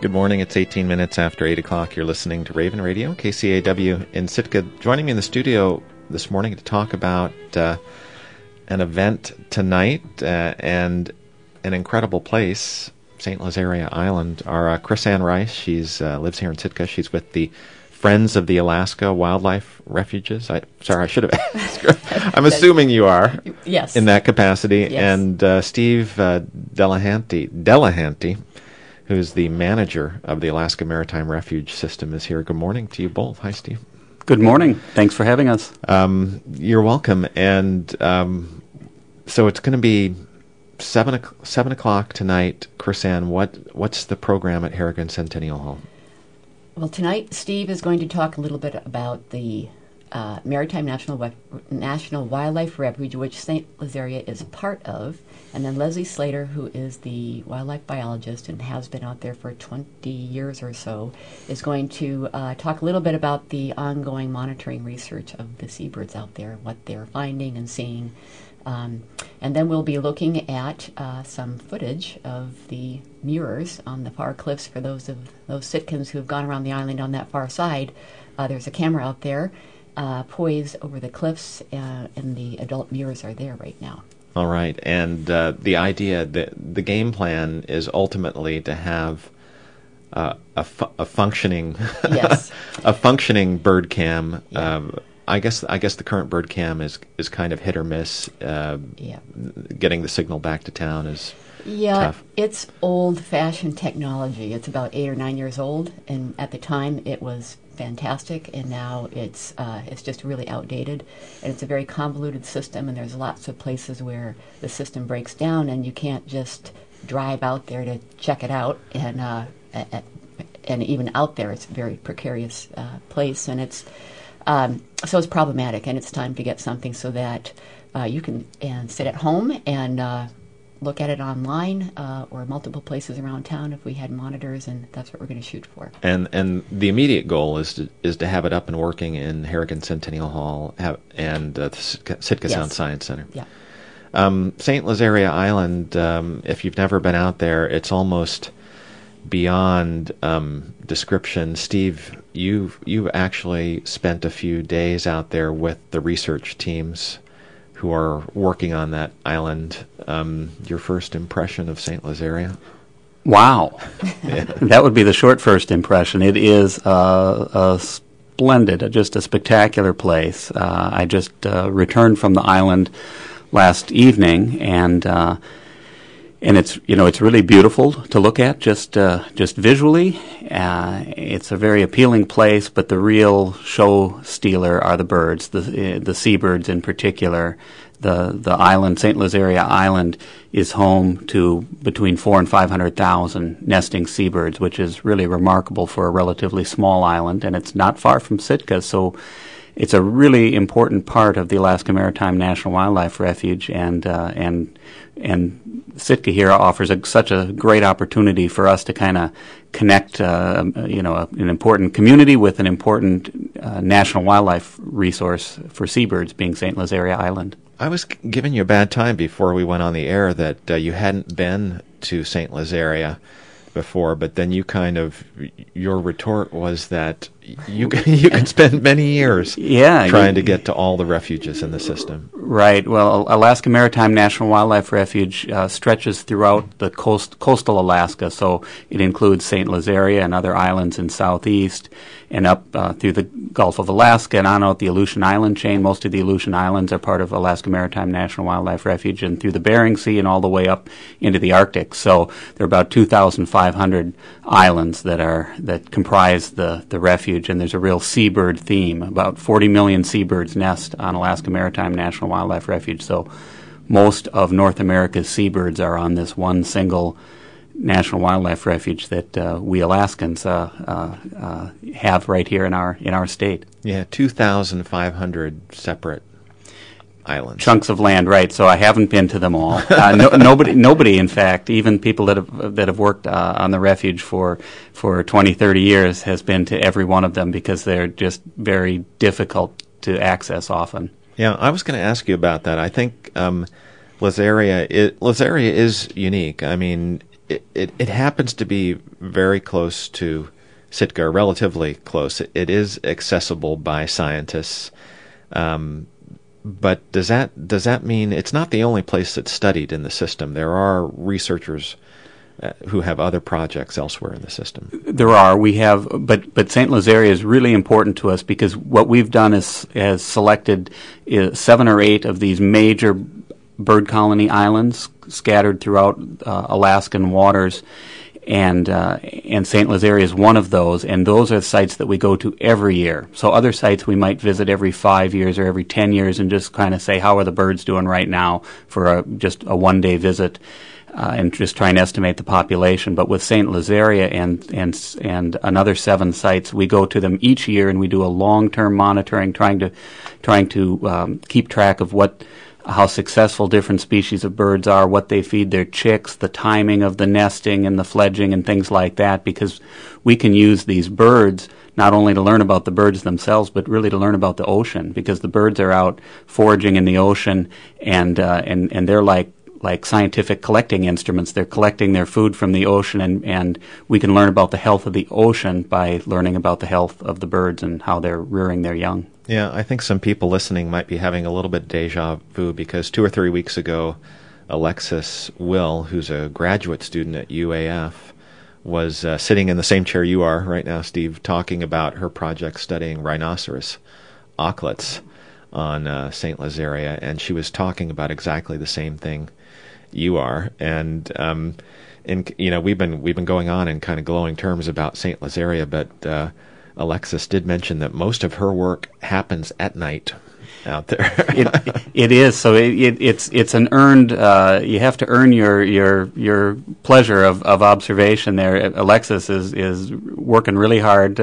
Good morning. It's 18 minutes after 8 o'clock. You're listening to Raven Radio, KCAW in Sitka. Joining me in the studio this morning to talk about an event tonight and an incredible place, St. Lazaria Island, are Chris Ann Rice. She's lives here in Sitka. She's with the Friends of the Alaska Wildlife Refuges. I should have asked her. I'm assuming you are. Yes. In that capacity. Yes. And Steve Delahanty, who's the manager of the Alaska Maritime Refuge System, is here. Good morning to you both. Hi, Steve. Good morning. Thanks for having us. You're welcome. And so it's going to be 7 o'clock tonight. Chris Ann, what's the program at Harrigan Centennial Hall? Well, tonight Steve is going to talk a little bit about the Maritime National Wildlife Refuge, which St. Lazaria is part of. And then Leslie Slater, who is the wildlife biologist and has been out there for 20 years or so, is going to talk a little bit about the ongoing monitoring research of the seabirds out there, what they're finding and seeing. And then we'll be looking at some footage of the mirrors on the far cliffs for those Sitkans who have gone around the island on that far side. There's a camera out there poised over the cliffs, and the adult mirrors are there right now. All right, and the idea, the game plan is ultimately to have a functioning yes. a functioning bird cam. Yeah. I guess the current bird cam is kind of hit or miss. Getting the signal back to town is tough. It's old-fashioned technology. It's about 8 or 9 years old, and at the time it was fantastic, and now it's just really outdated, and it's a very convoluted system, and there's lots of places where the system breaks down, and you can't just drive out there to check it out, and even out there it's a very precarious place, and it's so it's problematic, and it's time to get something so that you can sit at home and look at it online or multiple places around town if we had monitors, and that's what we're going to shoot for. And the immediate goal is to have it up and working in Harrigan Centennial Hall and the Sitka Sound Science Center. Yeah. St. Lazaria Island, if you've never been out there, it's almost beyond description. Steve, you've actually spent a few days out there with the research teams who are working on that island. Your first impression of St. Lazaria? Wow. That would be the short first impression. It is a splendid, just a spectacular place. I just returned from the island last evening, and it's really beautiful to look at just visually. It's a very appealing place, but the real show stealer are the birds, the seabirds in particular. The island, St. Lazaria Island, is home to between 400,000 and 500,000 nesting seabirds, which is really remarkable for a relatively small island, and it's not far from Sitka, so it's a really important part of the Alaska Maritime National Wildlife Refuge, and Sitka here offers such a great opportunity for us to kind of connect, an important community with an important national wildlife resource for seabirds, being St. Lazaria Island. I was giving you a bad time before we went on the air that you hadn't been to St. Lazaria before, but then your retort was that you could spend many years trying to get to all the refuges in the system. Right. Well, Alaska Maritime National Wildlife Refuge stretches throughout the coastal Alaska, so it includes St. Lazaria and other islands in southeast, and up through the Gulf of Alaska and on out the Aleutian Island chain. Most of the Aleutian Islands are part of Alaska Maritime National Wildlife Refuge, and through the Bering Sea and all the way up into the Arctic. So there are about 2,500 islands that comprise the refuge, and there's a real seabird theme. About 40 million seabirds nest on Alaska Maritime National Wildlife Refuge. So most of North America's seabirds are on this one single National Wildlife Refuge that we Alaskans have right here in our state. Yeah, 2,500 separate islands. Chunks of land, right? So I haven't been to them all. Nobody, in fact, even people that have worked on the refuge for 20, 30 years, has been to every one of them because they're just very difficult to access often. Yeah, I was going to ask you about that. I think Lazaria is unique. I mean, it happens to be very close to Sitka, relatively close. It is accessible by scientists, but does that mean it's not the only place that's studied in the system? There are researchers who have other projects elsewhere in the system. There are. We have, but St. Lazaria is really important to us because what we've done is selected 7 or 8 of these major bird colony islands scattered throughout Alaskan waters, and St. Lazaria is one of those, and those are the sites that we go to every year. So other sites we might visit every 5 years or every 10 years and just kind of say, how are the birds doing right now for just a one-day visit. And just try and estimate the population. But with St. Lazaria and another 7 sites, we go to them each year and we do a long-term monitoring, trying to keep track of how successful different species of birds are, what they feed their chicks, the timing of the nesting and the fledging and things like that, because we can use these birds not only to learn about the birds themselves, but really to learn about the ocean, because the birds are out foraging in the ocean, and they're like scientific collecting instruments. They're collecting their food from the ocean, and we can learn about the health of the ocean by learning about the health of the birds and how they're rearing their young. Yeah, I think some people listening might be having a little bit deja vu because 2 or 3 weeks ago, Alexis Will, who's a graduate student at UAF, was sitting in the same chair you are right now, Steve, talking about her project studying rhinoceros auklets on St. Lazaria, and she was talking about exactly the same thing you are, and we've been going on in kind of glowing terms about St. Lazaria, but Alexis did mention that most of her work happens at night out there. It is. So it's an earned. You have to earn your pleasure of observation there. Alexis is working really hard.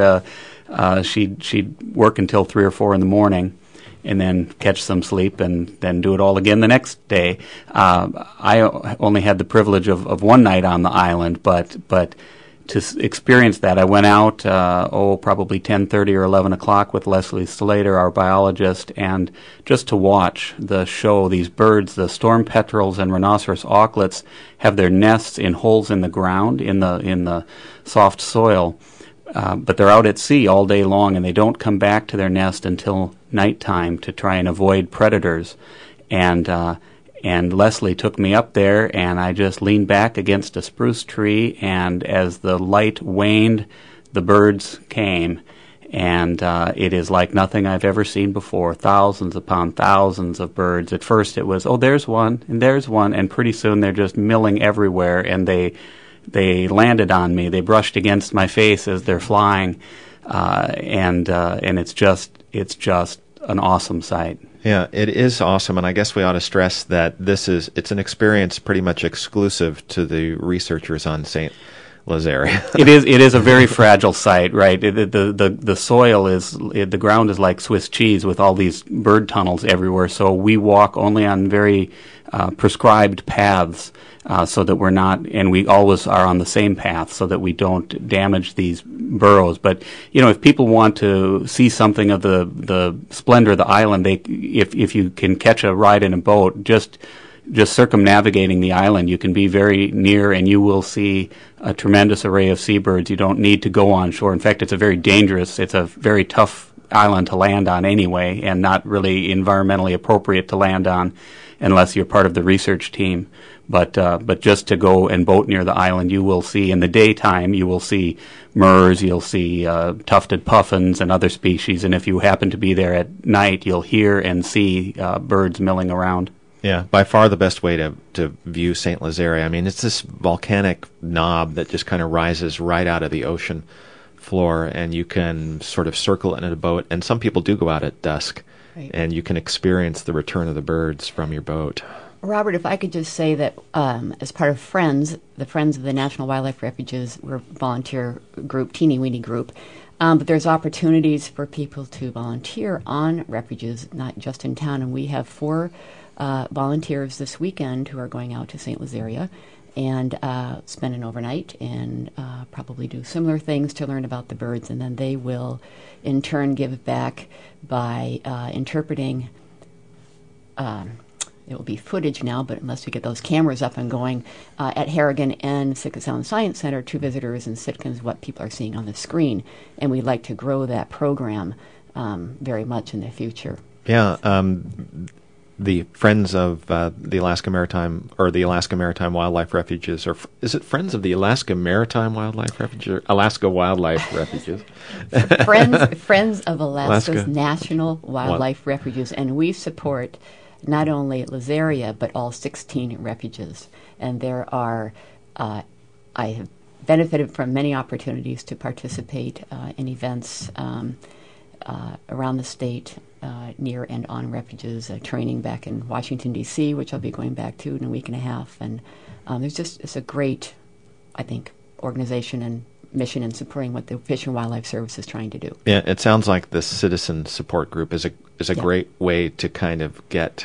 She'd work until 3 or 4 in the morning, and then catch some sleep and then do it all again the next day. I only had the privilege of one night on the island, but to experience that, I went out, probably 10:30 or 11 o'clock with Leslie Slater, our biologist, and just to watch the show. These birds, the storm petrels and rhinoceros auklets, have their nests in holes in the ground, in the soft soil. But they're out at sea all day long, and they don't come back to their nest until nighttime to try and avoid predators. And Leslie took me up there, and I just leaned back against a spruce tree, and as the light waned, the birds came. And it is like nothing I've ever seen before. Thousands upon thousands of birds. At first it was, there's one, and pretty soon they're just milling everywhere, and they landed on me. They brushed against my face as they're flying, and it's just an awesome sight. Yeah, it is awesome, and I guess we ought to stress that it's an experience pretty much exclusive to the researchers on St. Lazaria. It is a very fragile site, right? The soil the ground is like Swiss cheese with all these bird tunnels everywhere. So we walk only on very prescribed paths, so that we're not, and we always are on the same path, so that we don't damage these burrows. But if people want to see something of the splendor of the island, if you can catch a ride in a boat, just circumnavigating the island, you can be very near, and you will see a tremendous array of seabirds. You don't need to go on shore. In fact, it's a very tough island to land on anyway, and not really environmentally appropriate to land on unless you're part of the research team. But just to go and boat near the island, you will see in the daytime, you will see murres, you'll see tufted puffins and other species, and if you happen to be there at night, you'll hear and see birds milling around. Yeah, by far the best way to view St. Lazaria. I mean, it's this volcanic knob that just kind of rises right out of the ocean floor, and you can sort of circle it in a boat, and some people do go out at dusk, right, and you can experience the return of the birds from your boat. Robert, if I could just say that as part of Friends, the Friends of the National Wildlife Refuges, we're a volunteer group, teeny-weeny group, but there's opportunities for people to volunteer on refuges, not just in town, and we have 4 volunteers this weekend who are going out to St. Lazaria and spend an overnight and probably do similar things to learn about the birds, and then they will in turn give back by interpreting it will be footage now, but unless we get those cameras up and going, at Harrigan and Sitka Sound Science Center, to visitors in Sitka is what people are seeing on the screen. And we'd like to grow that program very much in the future. Yeah, the Friends of the Alaska Maritime, or the Alaska Maritime Wildlife Refuges, or is it Friends of the Alaska Maritime Wildlife Refuge, or Alaska Wildlife Refuges? Friends of Alaska's National Wildlife Refuges, and we support not only Lazaria, but all 16 refuges. And there are, I have benefited from many opportunities to participate in events around the state, near and on refuges, training back in Washington, D.C., which I'll be going back to in a week and a half. And it's a great, I think, organization and mission in supporting what the Fish and Wildlife Service is trying to do. Yeah, it sounds like the citizen support group is a great way to kind of get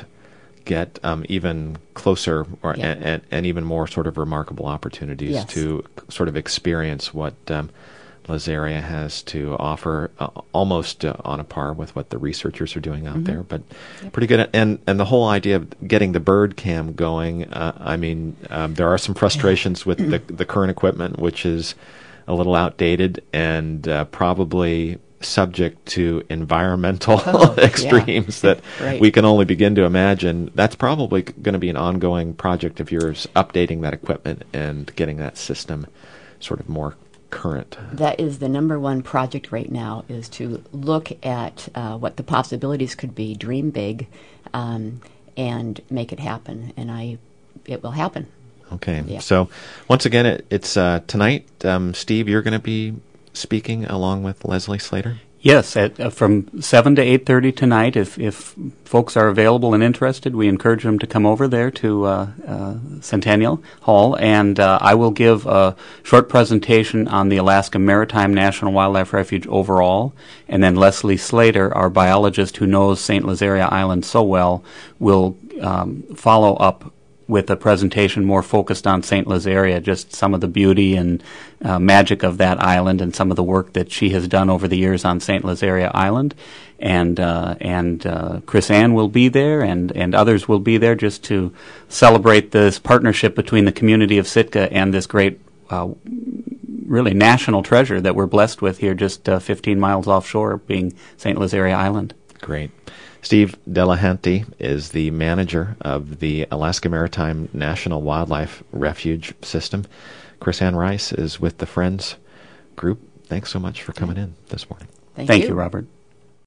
even closer and even more sort of remarkable opportunities to sort of experience what Lazaria has to offer, almost on a par with what the researchers are doing out there, but pretty good. And the whole idea of getting the bird cam going, there are some frustrations with the current equipment, which is a little outdated and probably subject to environmental extremes that we can only begin to imagine. That's probably going to be an ongoing project of yours, updating that equipment and getting that system sort of more current. That is the number one project right now, is to look at what the possibilities could be, dream big, and make it happen. And it will happen. Okay. Yeah. So once again, it's tonight. Steve, you're going to be speaking along with Leslie Slater? Yes, from 7 to 8:30 tonight. If folks are available and interested, we encourage them to come over there to Centennial Hall, and I will give a short presentation on the Alaska Maritime National Wildlife Refuge overall, and then Leslie Slater, our biologist who knows St. Lazaria Island so well, will follow up with a presentation more focused on St. Lazaria, just some of the beauty and magic of that island and some of the work that she has done over the years on St. Lazaria Island. And Chris Ann will be there, and others will be there just to celebrate this partnership between the community of Sitka and this great, really national treasure that we're blessed with here just 15 miles offshore, being St. Lazaria Island. Great. Steve Delahanty is the manager of the Alaska Maritime National Wildlife Refuge System. Chris Ann Rice is with the Friends Group. Thanks so much for coming in this morning. Thank you, Robert.